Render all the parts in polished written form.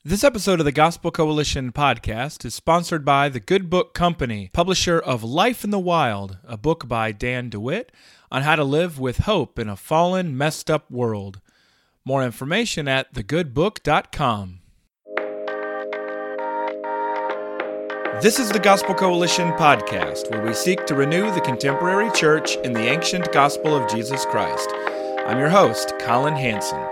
This episode of the Gospel Coalition podcast is sponsored by the Good Book Company, publisher of Life in the Wild, a book by Dan DeWitt on how to live with hope in a fallen, messed up world. More information at thegoodbook.com. This is the Gospel Coalition podcast, where we seek to renew the contemporary church in the ancient gospel of Jesus Christ. I'm your host, Colin Hansen.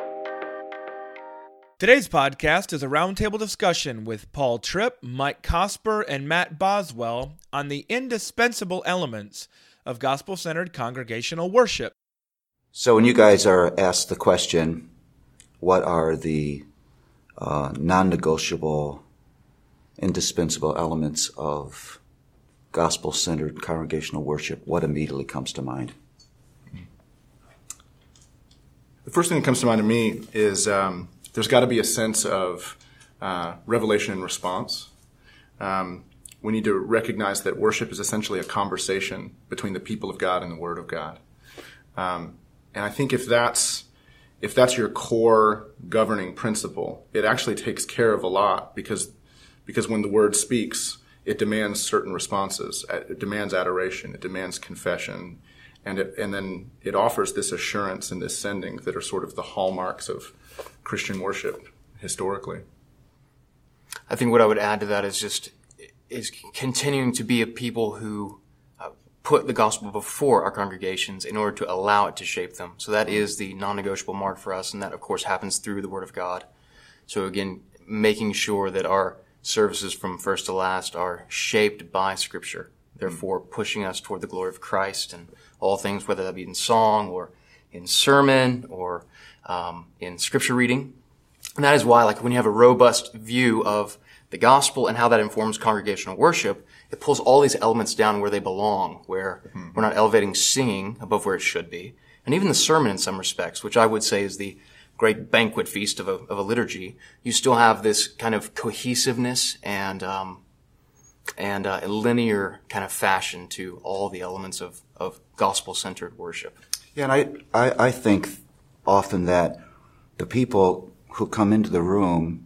Today's podcast is a roundtable discussion with Paul Tripp, Mike Cosper, and Matt Boswell on the indispensable elements of gospel-centered congregational worship. So when you guys are asked the question, what are the non-negotiable, indispensable elements of gospel-centered congregational worship, what immediately comes to mind? The first thing that comes to mind to me is there's got to be a sense of revelation and response. We need to recognize that worship is essentially a conversation between the people of God and the Word of God. And I think if that's your core governing principle, it actually takes care of a lot because when the Word speaks, it demands certain responses. It demands adoration. It demands confession. And then it offers this assurance and this sending that are sort of the hallmarks of Christian worship historically. I think what I would add to that is continuing to be a people who put the gospel before our congregations in order to allow it to shape them. So that is the non-negotiable mark for us, and that, of course, happens through the Word of God. So again, making sure that our services from first to last are shaped by Scripture, therefore pushing us toward the glory of Christ and all things, whether that be in song or in sermon or in Scripture reading. And that is why, like, when you have a robust view of the gospel and how that informs congregational worship, it pulls all these elements down where they belong, where we're not elevating singing above where it should be. And even the sermon in some respects, which I would say is the great banquet feast of a liturgy, you still have this kind of cohesiveness and a linear kind of fashion to all the elements of gospel-centered worship. Yeah, and I think often that the people who come into the room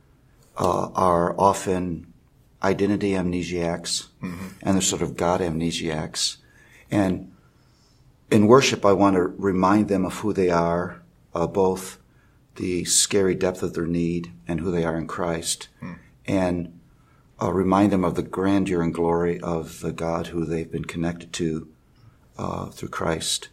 are often identity amnesiacs, and they're sort of God amnesiacs. And in worship, I want to remind them of who they are, both the scary depth of their need and who they are in Christ, and remind them of the grandeur and glory of the God who they've been connected to through Christ.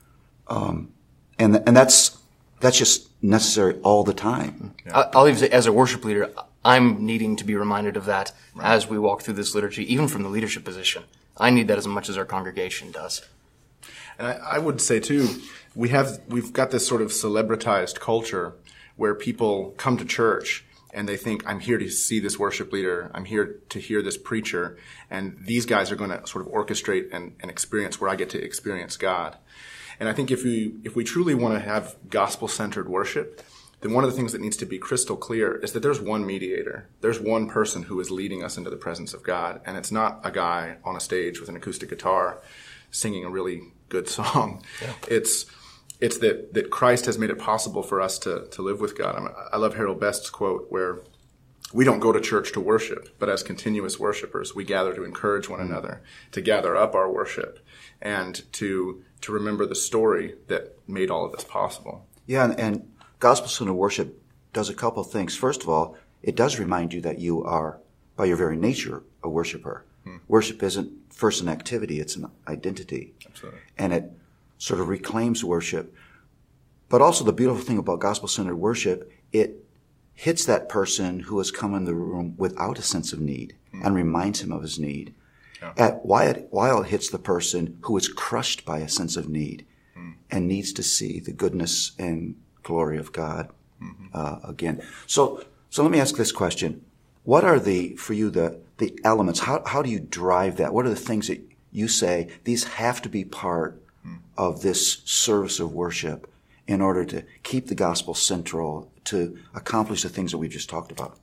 And that's just necessary all the time. Yeah. I'll even say, as a worship leader, I'm needing to be reminded of that as we walk through this liturgy, even from the leadership position. I need that as much as our congregation does. And I would say too, we've got this sort of celebritized culture where people come to church and they think, I'm here to see this worship leader, I'm here to hear this preacher, and these guys are going to sort of orchestrate and experience where I get to experience God. And I think if we truly want to have gospel-centered worship, then one of the things that needs to be crystal clear is that there's one mediator. There's one person who is leading us into the presence of God, and it's not a guy on a stage with an acoustic guitar singing a really good song. Yeah. It's that Christ has made it possible for us to live with God. I love Harold Best's quote where we don't go to church to worship, but as continuous worshipers, we gather to encourage one another, to gather up our worship, and to remember the story that made all of this possible. Yeah, and gospel-centered worship does a couple of things. First of all, it does remind you that you are, by your very nature, a worshiper. Worship isn't first an activity, it's an identity. Absolutely. And it sort of reclaims worship. But also the beautiful thing about gospel-centered worship, it hits that person who has come in the room without a sense of need and reminds him of his need. Yeah. While it hits the person who is crushed by a sense of need and needs to see the goodness and glory of God again. So let me ask this question. What are for you the elements? How do you drive that? What are the things that you say, these have to be part of this service of worship in order to keep the gospel central, to accomplish the things that we've just talked about?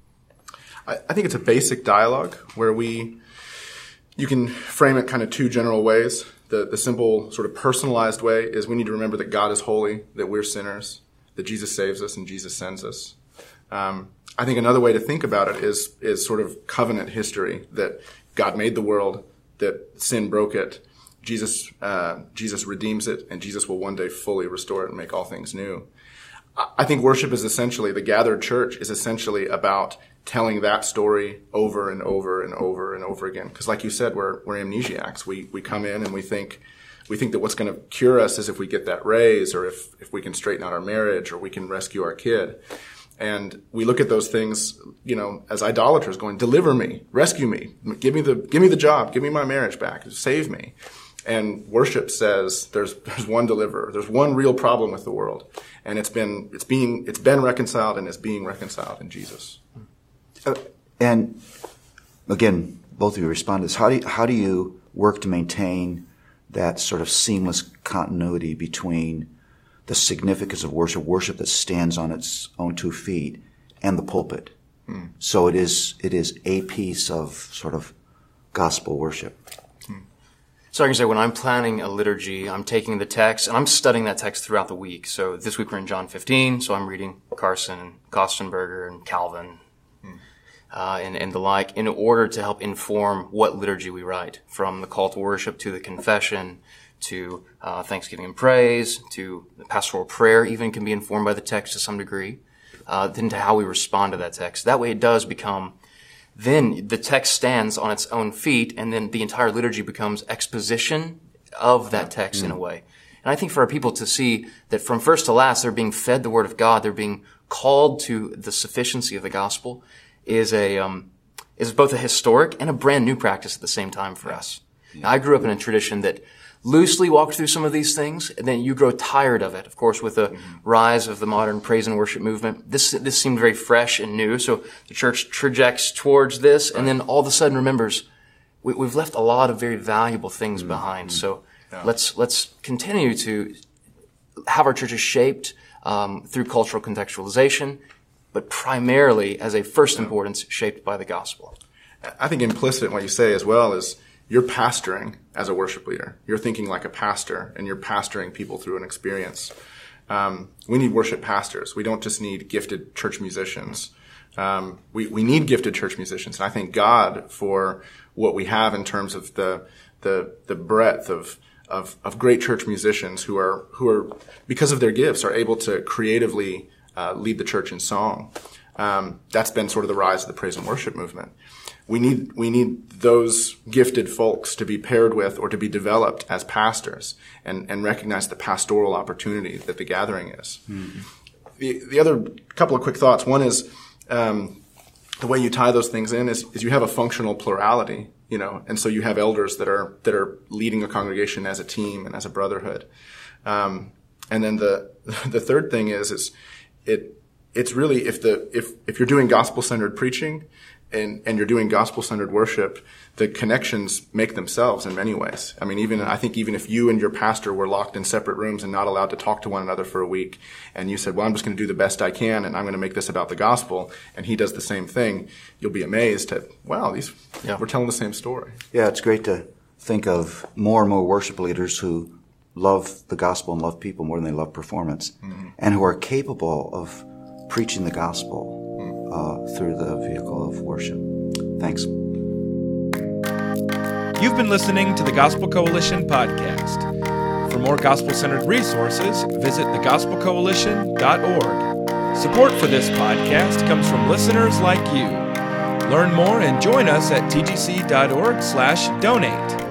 I think it's a basic dialogue where you can frame it kind of two general ways. The simple sort of personalized way is we need to remember that God is holy, that we're sinners, that Jesus saves us and Jesus sends us. I think another way to think about it is sort of covenant history, that God made the world, that sin broke it, Jesus redeems it, and Jesus will one day fully restore it and make all things new. I think worship is essentially, the gathered church is essentially about telling that story over and over and over and over again. Because like you said, we're amnesiacs. We come in and we think that what's going to cure us is if we get that raise, or if we can straighten out our marriage, or we can rescue our kid. And we look at those things, as idolaters, going, deliver me, rescue me, give me the job, give me my marriage back, save me. And worship says there's one deliverer, there's one real problem with the world, and it's been reconciled, and it's being reconciled in Jesus. And again, both of you respond to this. How do you work to maintain that sort of seamless continuity between the significance of worship that stands on its own 2 feet, and the pulpit? So it is a piece of sort of gospel worship. So I can say when I'm planning a liturgy, I'm taking the text and I'm studying that text throughout the week. So this week we're in John 15, so I'm reading Carson and Kostenberger and Calvin and the like, in order to help inform what liturgy we write, from the call to worship to the confession to thanksgiving and praise to the pastoral prayer. Even can be informed by the text to some degree, then to how we respond to that text. That way it does become, then the text stands on its own feet, and then the entire liturgy becomes exposition of that text in a way. And I think for our people to see that from first to last, they're being fed the Word of God, they're being called to the sufficiency of the gospel, is both a historic and a brand new practice at the same time for us. Now, I grew up in a tradition that loosely walked through some of these things, and then you grow tired of it. Of course, with the rise of the modern praise and worship movement, this seemed very fresh and new. So the church trajects towards this, and then all of a sudden remembers we've left a lot of very valuable things behind. So let's continue to have our churches shaped through cultural contextualization, but primarily as a first importance shaped by the gospel. I think implicit in what you say as well is, you're pastoring as a worship leader. You're thinking like a pastor, and you're pastoring people through an experience. We need worship pastors. We don't just need gifted church musicians. We need gifted church musicians. And I thank God for what we have in terms of the breadth of great church musicians who are, because of their gifts, are able to creatively lead the church in song. That's been sort of the rise of the praise and worship movement. We need those gifted folks to be paired with or to be developed as pastors and recognize the pastoral opportunity that the gathering is. Mm-hmm. The other couple of quick thoughts. One is, the way you tie those things in is you have a functional plurality, and so you have elders that are leading a congregation as a team and as a brotherhood. And then the third thing is it's really, if you're doing gospel-centered preaching, and you're doing gospel-centered worship, the connections make themselves in many ways. I mean, I think even if you and your pastor were locked in separate rooms and not allowed to talk to one another for a week, and you said, well, I'm just going to do the best I can, and I'm going to make this about the gospel, and he does the same thing, you'll be amazed at, wow, we're telling the same story. Yeah, it's great to think of more and more worship leaders who love the gospel and love people more than they love performance, and who are capable of preaching the gospel through the vehicle of worship. Thanks. You've been listening to the Gospel Coalition podcast. For more gospel-centered resources, visit thegospelcoalition.org. Support for this podcast comes from listeners like you. Learn more and join us at tgc.org/donate.